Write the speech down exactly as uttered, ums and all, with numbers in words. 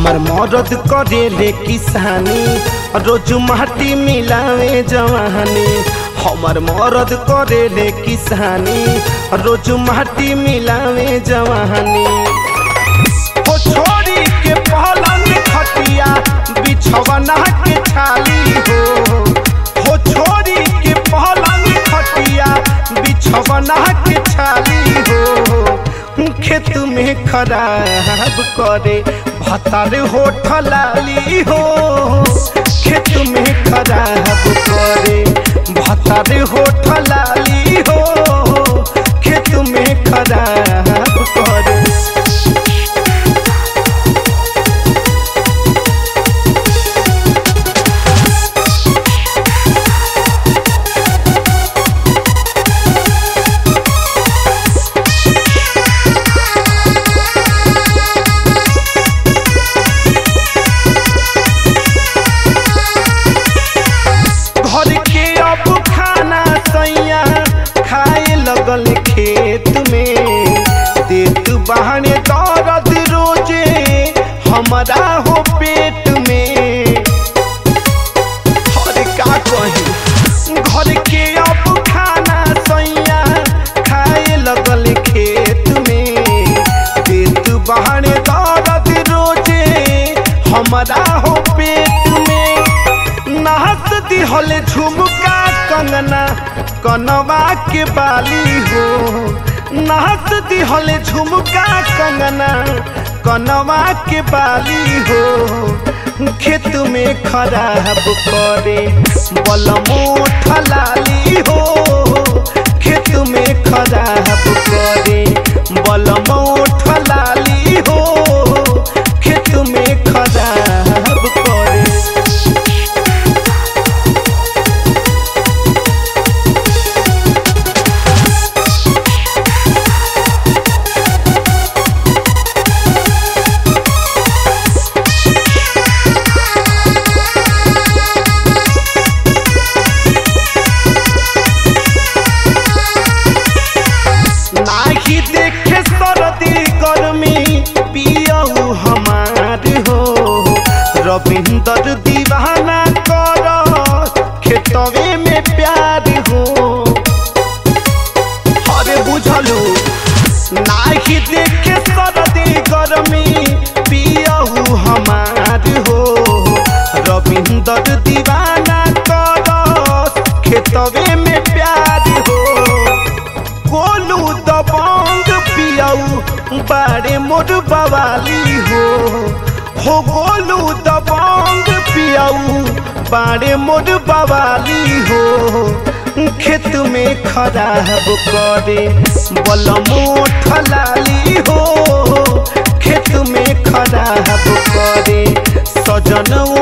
हमर मरद करेले किसानी रोज माटी मिलावे जवानी। हमर मरद करेले किसानी रोज माटी मिलावे जवानी। हो छोड़ी के पलंग खटिया बिछवना के छाली हो। हो छोड़ी के पलंग खटिया बिछवना के छाली हो। खेत में खराब करे भतार होठ लाली हो। खेत में खराब करे भतार होठ लाली हो। खेत में खराब करे लगल खेत में देत बहाने दर्द रोजे हमारा हो पेट में। हर का कही घर के अब खाना सैया खाए लगल खेत में देत बहाने दर्द रोजे हमारा हो पेट में। नाहत दिहल झुमका कंगना कनवा के बाली हो। नाहत दिहल झुमका कंगना कनवा के बाली हो। खेत में खराब करे बलमोठ लाली हो। खेत में खराब करे बलमोठ लाली हो। खेत में खराब करे नाही देखे सर्दी गर्मी पियऊ हमार हो। रविंदर दीवाना कर खेतवे में प्यार हो। अरे बुझलू नाही देखे सर्दी गर्मी पियऊ हमार हो। रविंदर दीवाना कर खेतवे में प्यार हो। गोलू दबंग पियाऊ बारे मोर बवाली हो। हो गोलू दबंग पियाऊ बारे मोर बवाली हो। खेत में खराब करे बलमोठ लाली हो। खेत में खराब करे सजन